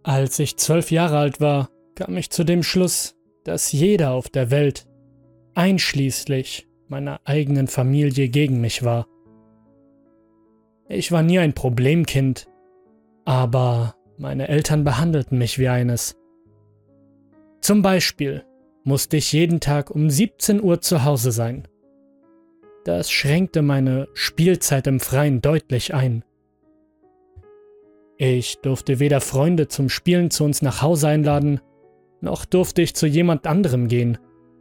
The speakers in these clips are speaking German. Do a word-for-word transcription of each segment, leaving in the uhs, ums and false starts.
Als ich zwölf Jahre alt war, kam ich zu dem Schluss, dass jeder auf der Welt, einschließlich meiner eigenen Familie, gegen mich war. Ich war nie ein Problemkind, aber meine Eltern behandelten mich wie eines. Zum Beispiel musste ich jeden Tag um siebzehn Uhr zu Hause sein. Das schränkte meine Spielzeit im Freien deutlich ein. Ich durfte weder Freunde zum Spielen zu uns nach Hause einladen, noch durfte ich zu jemand anderem gehen.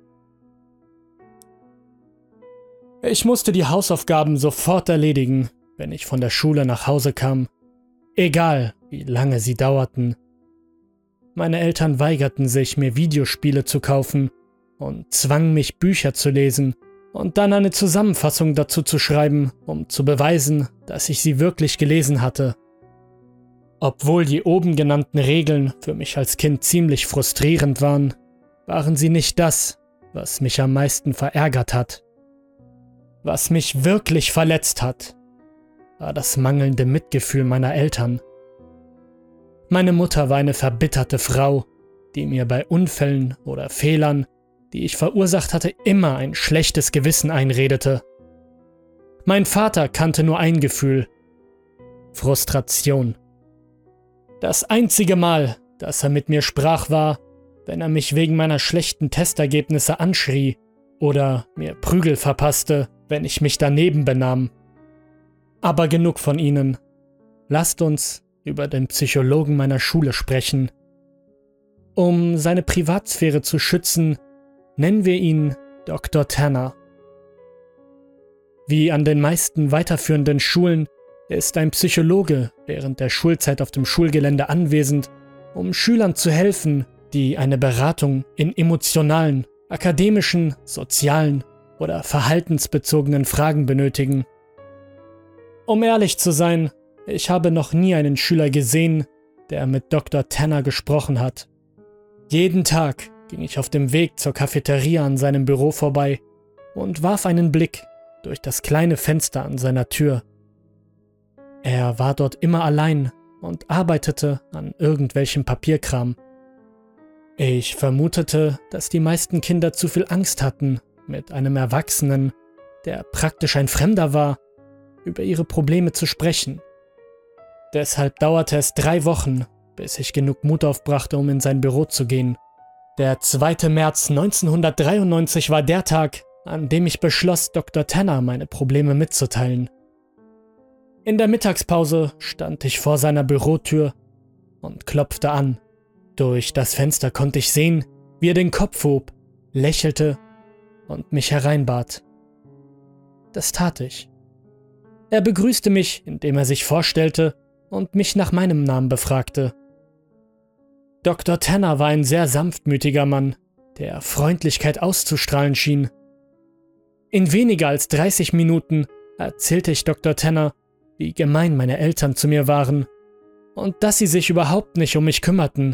Ich musste die Hausaufgaben sofort erledigen, wenn ich von der Schule nach Hause kam, egal wie lange sie dauerten. Meine Eltern weigerten sich, mir Videospiele zu kaufen und zwangen mich, Bücher zu lesen und dann eine Zusammenfassung dazu zu schreiben, um zu beweisen, dass ich sie wirklich gelesen hatte. Obwohl die oben genannten Regeln für mich als Kind ziemlich frustrierend waren, waren sie nicht das, was mich am meisten verärgert hat. Was mich wirklich verletzt hat, war das mangelnde Mitgefühl meiner Eltern. Meine Mutter war eine verbitterte Frau, die mir bei Unfällen oder Fehlern, die ich verursacht hatte, immer ein schlechtes Gewissen einredete. Mein Vater kannte nur ein Gefühl: Frustration. Das einzige Mal, dass er mit mir sprach, war, wenn er mich wegen meiner schlechten Testergebnisse anschrie oder mir Prügel verpasste, wenn ich mich daneben benahm. Aber genug von ihnen. Lasst uns über den Psychologen meiner Schule sprechen. Um seine Privatsphäre zu schützen, nennen wir ihn Doktor Tanner. Wie an den meisten weiterführenden Schulen ist ein Psychologe während der Schulzeit auf dem Schulgelände anwesend, um Schülern zu helfen, die eine Beratung in emotionalen, akademischen, sozialen oder verhaltensbezogenen Fragen benötigen. Um ehrlich zu sein, ich habe noch nie einen Schüler gesehen, der mit Doktor Tanner gesprochen hat. Jeden Tag ging ich auf dem Weg zur Cafeteria an seinem Büro vorbei und warf einen Blick durch das kleine Fenster an seiner Tür. Er war dort immer allein und arbeitete an irgendwelchem Papierkram. Ich vermutete, dass die meisten Kinder zu viel Angst hatten, mit einem Erwachsenen, der praktisch ein Fremder war, über ihre Probleme zu sprechen. Deshalb dauerte es drei Wochen, bis ich genug Mut aufbrachte, um in sein Büro zu gehen. Der zweite März neunzehnhundertdreiundneunzig war der Tag, an dem ich beschloss, Doktor Tanner meine Probleme mitzuteilen. In der Mittagspause stand ich vor seiner Bürotür und klopfte an. Durch das Fenster konnte ich sehen, wie er den Kopf hob, lächelte und mich hereinbat. Das tat ich. Er begrüßte mich, indem er sich vorstellte und mich nach meinem Namen befragte. Doktor Tanner war ein sehr sanftmütiger Mann, der Freundlichkeit auszustrahlen schien. In weniger als dreißig Minuten erzählte ich Doktor Tanner, wie gemein meine Eltern zu mir waren und dass sie sich überhaupt nicht um mich kümmerten.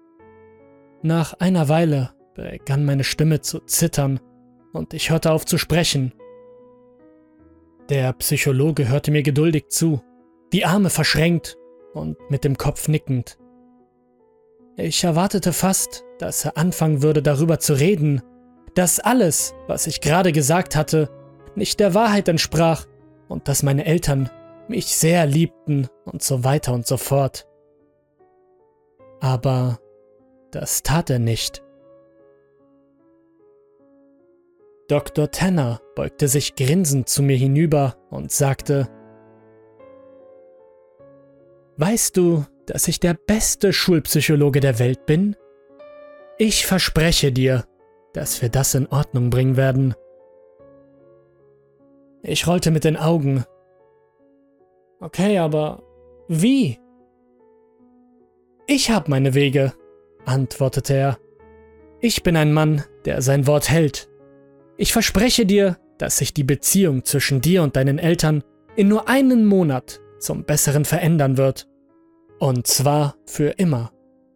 Nach einer Weile begann meine Stimme zu zittern und ich hörte auf zu sprechen. Der Psychologe hörte mir geduldig zu, die Arme verschränkt und mit dem Kopf nickend. Ich erwartete fast, dass er anfangen würde, darüber zu reden, dass alles, was ich gerade gesagt hatte, nicht der Wahrheit entsprach und dass meine Eltern mich sehr liebten und so weiter und so fort. Aber das tat er nicht. Doktor Tanner beugte sich grinsend zu mir hinüber und sagte: »Weißt du, dass ich der beste Schulpsychologe der Welt bin? Ich verspreche dir, dass wir das in Ordnung bringen werden.« Ich rollte mit den Augen. »Okay, aber wie?« »Ich habe meine Wege«, antwortete er. »Ich bin ein Mann, der sein Wort hält. Ich verspreche dir, dass sich die Beziehung zwischen dir und deinen Eltern in nur einem Monat zum Besseren verändern wird. Und zwar für immer.«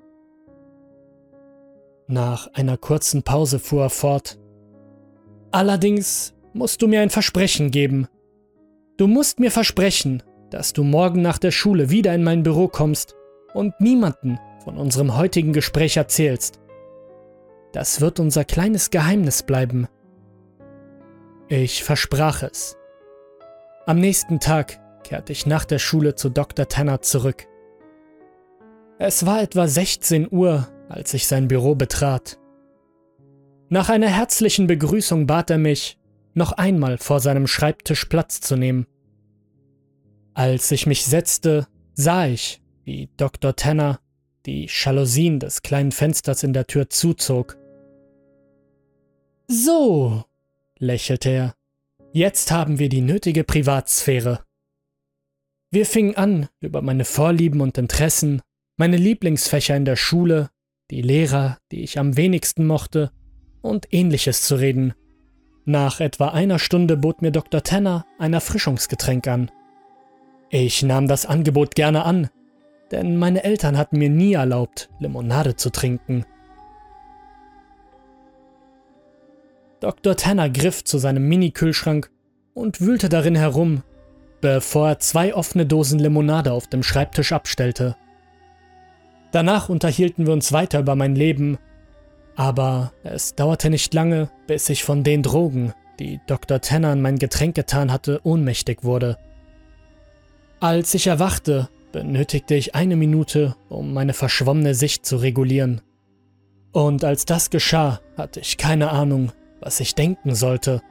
Nach einer kurzen Pause fuhr er fort. »Allerdings musst du mir ein Versprechen geben. Du musst mir versprechen, dass du morgen nach der Schule wieder in mein Büro kommst und niemanden von unserem heutigen Gespräch erzählst. Das wird unser kleines Geheimnis bleiben. Ich versprach es. Am nächsten Tag kehrte ich nach der Schule zu Doktor Tanner zurück. Es war etwa sechzehn Uhr, als ich sein Büro betrat. Nach einer herzlichen Begrüßung bat er mich, noch einmal vor seinem Schreibtisch Platz zu nehmen. Als ich mich setzte, sah ich, wie Doktor Tanner die Jalousien des kleinen Fensters in der Tür zuzog. »So«, lächelte er, »jetzt haben wir die nötige Privatsphäre.« Wir fingen an, über meine Vorlieben und Interessen, meine Lieblingsfächer in der Schule, die Lehrer, die ich am wenigsten mochte, und Ähnliches zu reden. Nach etwa einer Stunde bot mir Doktor Tanner ein Erfrischungsgetränk an. Ich nahm das Angebot gerne an, denn meine Eltern hatten mir nie erlaubt, Limonade zu trinken. Doktor Tanner griff zu seinem Mini-Kühlschrank und wühlte darin herum, bevor er zwei offene Dosen Limonade auf dem Schreibtisch abstellte. Danach unterhielten wir uns weiter über mein Leben, aber es dauerte nicht lange, bis ich von den Drogen, die Doktor Tanner in mein Getränk getan hatte, ohnmächtig wurde. Als ich erwachte, benötigte ich eine Minute, um meine verschwommene Sicht zu regulieren. Und als das geschah, hatte ich keine Ahnung, was ich denken sollte.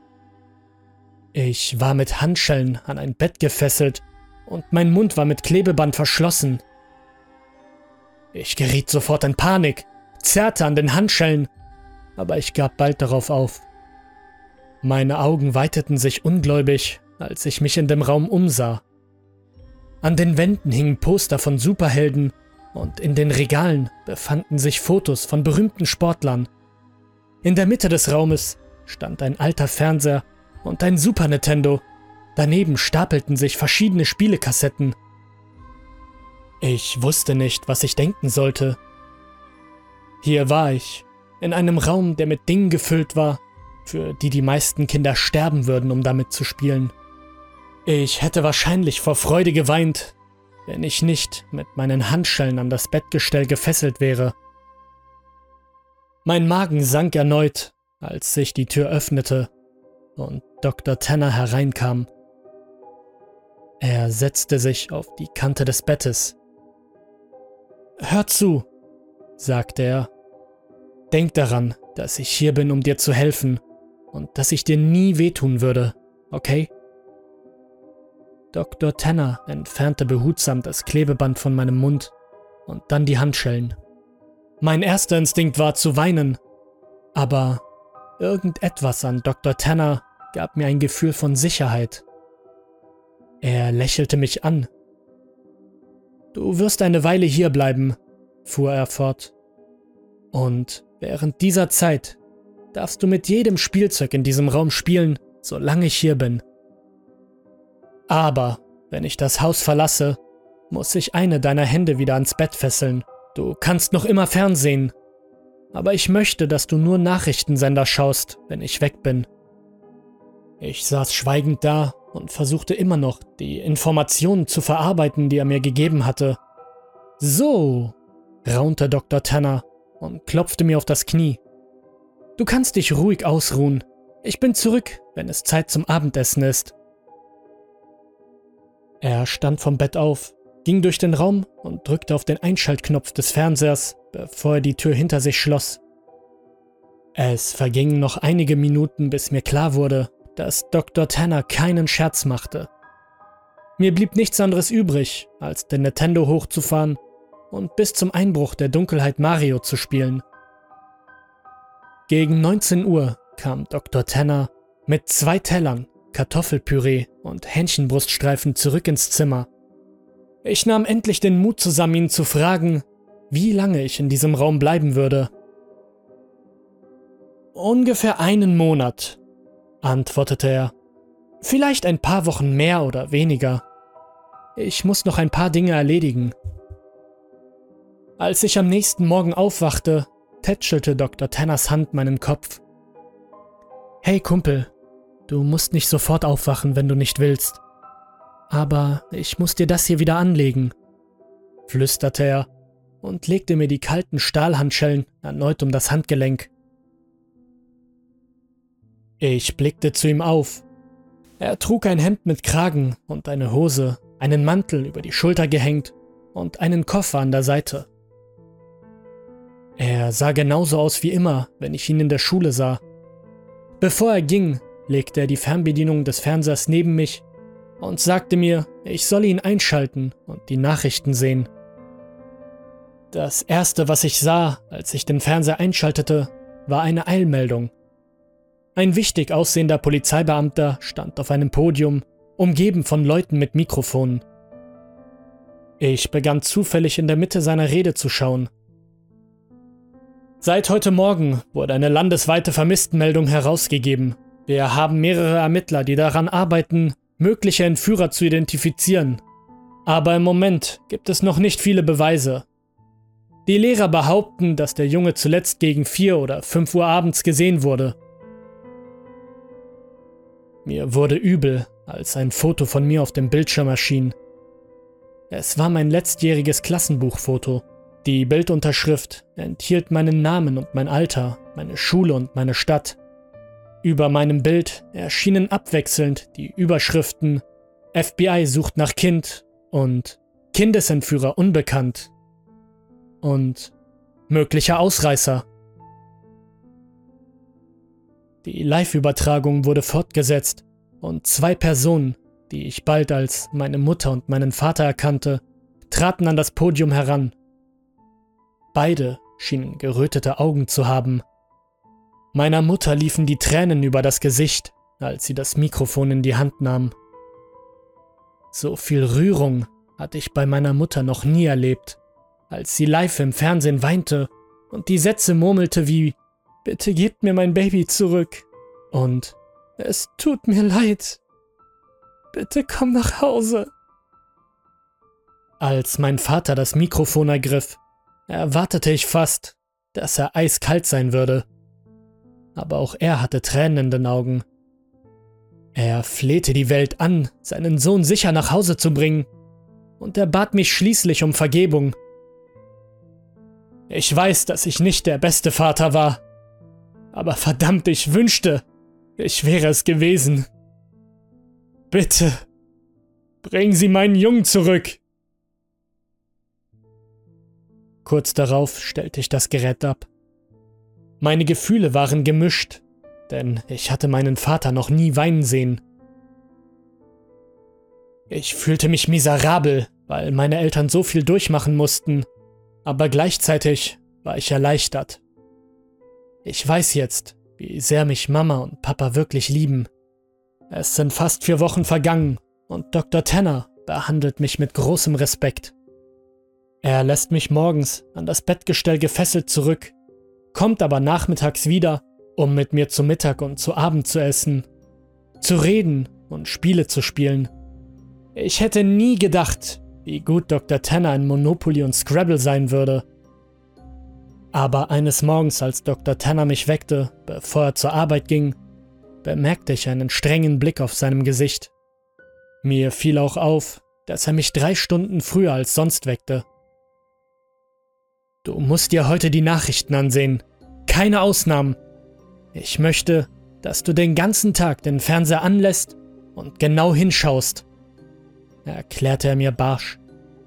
Ich war mit Handschellen an ein Bett gefesselt und mein Mund war mit Klebeband verschlossen. Ich geriet sofort in Panik, zerrte an den Handschellen, aber ich gab bald darauf auf. Meine Augen weiteten sich ungläubig, als ich mich in dem Raum umsah. An den Wänden hingen Poster von Superhelden und in den Regalen befanden sich Fotos von berühmten Sportlern. In der Mitte des Raumes stand ein alter Fernseher und ein Super Nintendo. Daneben stapelten sich verschiedene Spielekassetten. Ich wusste nicht, was ich denken sollte. Hier war ich, in einem Raum, der mit Dingen gefüllt war, für die die meisten Kinder sterben würden, um damit zu spielen. Ich hätte wahrscheinlich vor Freude geweint, wenn ich nicht mit meinen Handschellen an das Bettgestell gefesselt wäre. Mein Magen sank erneut, als sich die Tür öffnete und Doktor Tanner hereinkam. Er setzte sich auf die Kante des Bettes. »Hör zu«, sagte er. »Denk daran, dass ich hier bin, um dir zu helfen und dass ich dir nie wehtun würde, okay?« Doktor Tanner entfernte behutsam das Klebeband von meinem Mund und dann die Handschellen. Mein erster Instinkt war zu weinen, aber irgendetwas an Doktor Tanner gab mir ein Gefühl von Sicherheit. Er lächelte mich an. »Du wirst eine Weile hier bleiben«, fuhr er fort. »Und während dieser Zeit darfst du mit jedem Spielzeug in diesem Raum spielen, solange ich hier bin. Aber wenn ich das Haus verlasse, muss ich eine deiner Hände wieder ans Bett fesseln. Du kannst noch immer fernsehen, aber ich möchte, dass du nur Nachrichtensender schaust, wenn ich weg bin.« Ich saß schweigend da und versuchte immer noch, die Informationen zu verarbeiten, die er mir gegeben hatte. »So«, raunte Doktor Tanner und klopfte mir auf das Knie. »Du kannst dich ruhig ausruhen. Ich bin zurück, wenn es Zeit zum Abendessen ist.« Er stand vom Bett auf, ging durch den Raum und drückte auf den Einschaltknopf des Fernsehers, bevor er die Tür hinter sich schloss. Es vergingen noch einige Minuten, bis mir klar wurde, dass Doktor Tanner keinen Scherz machte. Mir blieb nichts anderes übrig, als den Nintendo hochzufahren und bis zum Einbruch der Dunkelheit Mario zu spielen. Gegen neunzehn Uhr kam Doktor Tanner mit zwei Tellern, Kartoffelpüree und Hähnchenbruststreifen zurück ins Zimmer. Ich nahm endlich den Mut zusammen, ihn zu fragen, wie lange ich in diesem Raum bleiben würde. »Ungefähr einen Monat«, antwortete er. »Vielleicht ein paar Wochen mehr oder weniger. Ich muss noch ein paar Dinge erledigen.« Als ich am nächsten Morgen aufwachte, tätschelte Doktor Tanners Hand meinen Kopf. »Hey Kumpel, du musst nicht sofort aufwachen, wenn du nicht willst. Aber ich muss dir das hier wieder anlegen.« flüsterte er und legte mir die kalten Stahlhandschellen erneut um das Handgelenk. Ich blickte zu ihm auf. Er trug ein Hemd mit Kragen und eine Hose, einen Mantel über die Schulter gehängt und einen Koffer an der Seite. Er sah genauso aus wie immer, wenn ich ihn in der Schule sah. Bevor er ging, legte er die Fernbedienung des Fernsehers neben mich und sagte mir, ich solle ihn einschalten und die Nachrichten sehen. Das erste, was ich sah, als ich den Fernseher einschaltete, war eine Eilmeldung. Ein wichtig aussehender Polizeibeamter stand auf einem Podium, umgeben von Leuten mit Mikrofonen. Ich begann zufällig in der Mitte seiner Rede zu schauen. Seit heute Morgen wurde eine landesweite Vermisstenmeldung herausgegeben. Wir haben mehrere Ermittler, die daran arbeiten, mögliche Entführer zu identifizieren. Aber im Moment gibt es noch nicht viele Beweise. Die Lehrer behaupten, dass der Junge zuletzt gegen vier oder fünf Uhr abends gesehen wurde. Mir wurde übel, als ein Foto von mir auf dem Bildschirm erschien. Es war mein letztjähriges Klassenbuchfoto. Die Bildunterschrift enthielt meinen Namen und mein Alter, meine Schule und meine Stadt. Über meinem Bild erschienen abwechselnd die Überschriften F B I sucht nach Kind und Kindesentführer unbekannt und möglicher Ausreißer. Die Live-Übertragung wurde fortgesetzt und zwei Personen, die ich bald als meine Mutter und meinen Vater erkannte, traten an das Podium heran. Beide schienen gerötete Augen zu haben. Meiner Mutter liefen die Tränen über das Gesicht, als sie das Mikrofon in die Hand nahm. So viel Rührung hatte ich bei meiner Mutter noch nie erlebt, als sie live im Fernsehen weinte und die Sätze murmelte wie »Bitte gebt mir mein Baby zurück« und »Es tut mir leid. Bitte komm nach Hause.« Als mein Vater das Mikrofon ergriff, erwartete ich fast, dass er eiskalt sein würde. Aber auch er hatte Tränen in den Augen. Er flehte die Welt an, seinen Sohn sicher nach Hause zu bringen, und er bat mich schließlich um Vergebung. Ich weiß, dass ich nicht der beste Vater war, aber verdammt, ich wünschte, ich wäre es gewesen. Bitte, bringen Sie meinen Jungen zurück. Kurz darauf stellte ich das Gerät ab. Meine Gefühle waren gemischt, denn ich hatte meinen Vater noch nie weinen sehen. Ich fühlte mich miserabel, weil meine Eltern so viel durchmachen mussten, aber gleichzeitig war ich erleichtert. Ich weiß jetzt, wie sehr mich Mama und Papa wirklich lieben. Es sind fast vier Wochen vergangen und Doktor Tanner behandelt mich mit großem Respekt. Er lässt mich morgens an das Bettgestell gefesselt zurück, kommt aber nachmittags wieder, um mit mir zu Mittag und zu Abend zu essen, zu reden und Spiele zu spielen. Ich hätte nie gedacht, wie gut Doktor Tanner in Monopoly und Scrabble sein würde. Aber eines Morgens, als Doktor Tanner mich weckte, bevor er zur Arbeit ging, bemerkte ich einen strengen Blick auf seinem Gesicht. Mir fiel auch auf, dass er mich drei Stunden früher als sonst weckte. Du musst dir heute die Nachrichten ansehen. Keine Ausnahmen. Ich möchte, dass du den ganzen Tag den Fernseher anlässt und genau hinschaust, erklärte er mir barsch.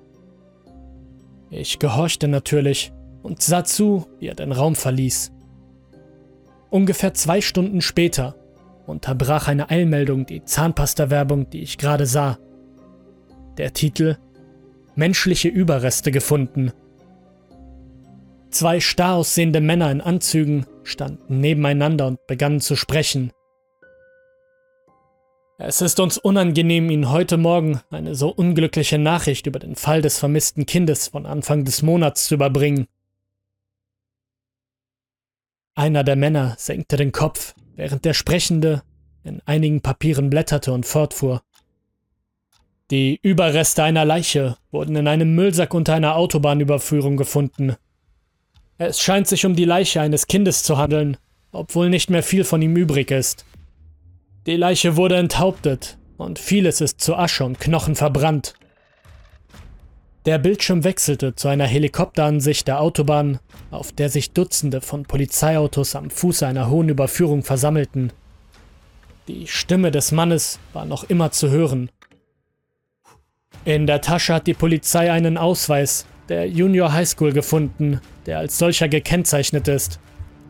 Ich gehorchte natürlich und sah zu, wie er den Raum verließ. Ungefähr zwei Stunden später unterbrach eine Eilmeldung die Zahnpasta-Werbung, die ich gerade sah. Der Titel: Menschliche Überreste gefunden. Zwei starr aussehende Männer in Anzügen standen nebeneinander und begannen zu sprechen. Es ist uns unangenehm, Ihnen heute Morgen eine so unglückliche Nachricht über den Fall des vermissten Kindes von Anfang des Monats zu überbringen. Einer der Männer senkte den Kopf, während der Sprechende in einigen Papieren blätterte und fortfuhr. Die Überreste einer Leiche wurden in einem Müllsack unter einer Autobahnüberführung gefunden. Es scheint sich um die Leiche eines Kindes zu handeln, obwohl nicht mehr viel von ihm übrig ist. Die Leiche wurde enthauptet und vieles ist zu Asche und Knochen verbrannt. Der Bildschirm wechselte zu einer Helikopteransicht der Autobahn, auf der sich Dutzende von Polizeiautos am Fuße einer hohen Überführung versammelten. Die Stimme des Mannes war noch immer zu hören. In der Tasche hat die Polizei einen Ausweis der Junior High School gefunden, der als solcher gekennzeichnet ist.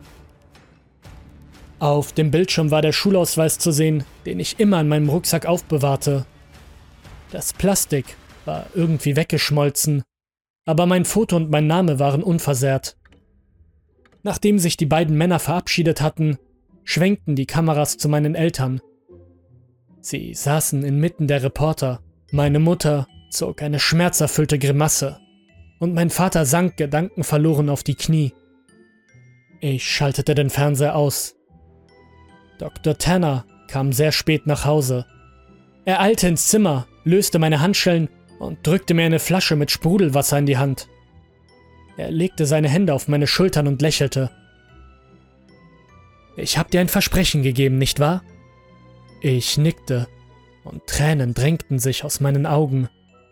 Auf dem Bildschirm war der Schulausweis zu sehen, den ich immer in meinem Rucksack aufbewahrte. Das Plastik war irgendwie weggeschmolzen, aber mein Foto und mein Name waren unversehrt. Nachdem sich die beiden Männer verabschiedet hatten, schwenkten die Kameras zu meinen Eltern. Sie saßen inmitten der Reporter. Meine Mutter zog eine schmerzerfüllte Grimasse und mein Vater sank gedankenverloren auf die Knie. Ich schaltete den Fernseher aus. Doktor Tanner kam sehr spät nach Hause. Er eilte ins Zimmer, löste meine Handschellen und drückte mir eine Flasche mit Sprudelwasser in die Hand. Er legte seine Hände auf meine Schultern und lächelte. »Ich hab dir ein Versprechen gegeben, nicht wahr?« Ich nickte und Tränen drängten sich aus meinen Augen.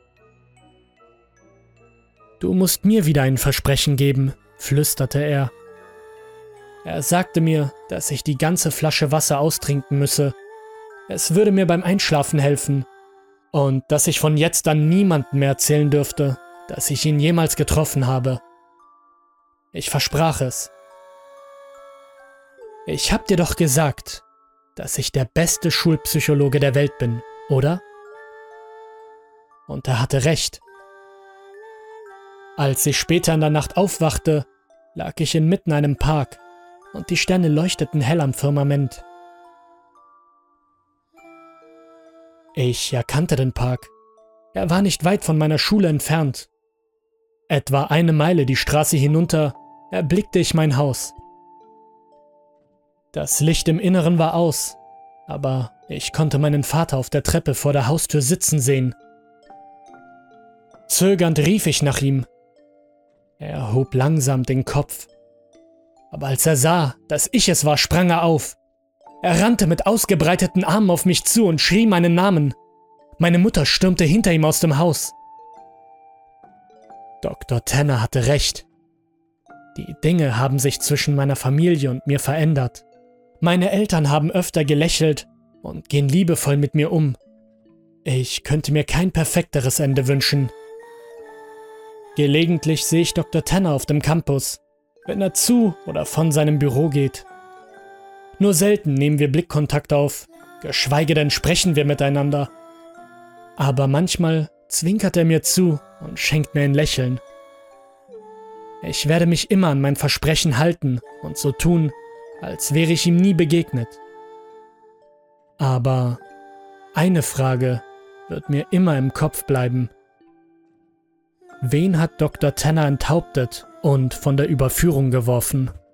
»Du musst mir wieder ein Versprechen geben«, flüsterte er. Er sagte mir, dass ich die ganze Flasche Wasser austrinken müsse. Es würde mir beim Einschlafen helfen. Und dass ich von jetzt an niemandem mehr erzählen dürfte, dass ich ihn jemals getroffen habe. Ich versprach es. Ich hab dir doch gesagt, dass ich der beste Schulpsychologe der Welt bin, oder? Und er hatte recht. Als ich später in der Nacht aufwachte, lag ich inmitten einem Park und die Sterne leuchteten hell am Firmament. Ich erkannte den Park. Er war nicht weit von meiner Schule entfernt. Etwa eine Meile die Straße hinunter erblickte ich mein Haus. Das Licht im Inneren war aus, aber ich konnte meinen Vater auf der Treppe vor der Haustür sitzen sehen. Zögernd rief ich nach ihm. Er hob langsam den Kopf. Aber als er sah, dass ich es war, sprang er auf. Er rannte mit ausgebreiteten Armen auf mich zu und schrie meinen Namen. Meine Mutter stürmte hinter ihm aus dem Haus. Doktor Tanner hatte recht. Die Dinge haben sich zwischen meiner Familie und mir verändert. Meine Eltern haben öfter gelächelt und gehen liebevoll mit mir um. Ich könnte mir kein perfekteres Ende wünschen. Gelegentlich sehe ich Doktor Tanner auf dem Campus, wenn er zu oder von seinem Büro geht. Nur selten nehmen wir Blickkontakt auf, geschweige denn sprechen wir miteinander. Aber manchmal zwinkert er mir zu und schenkt mir ein Lächeln. Ich werde mich immer an mein Versprechen halten und so tun, als wäre ich ihm nie begegnet. Aber eine Frage wird mir immer im Kopf bleiben. Wen hat Doktor Tanner enthauptet und von der Überführung geworfen?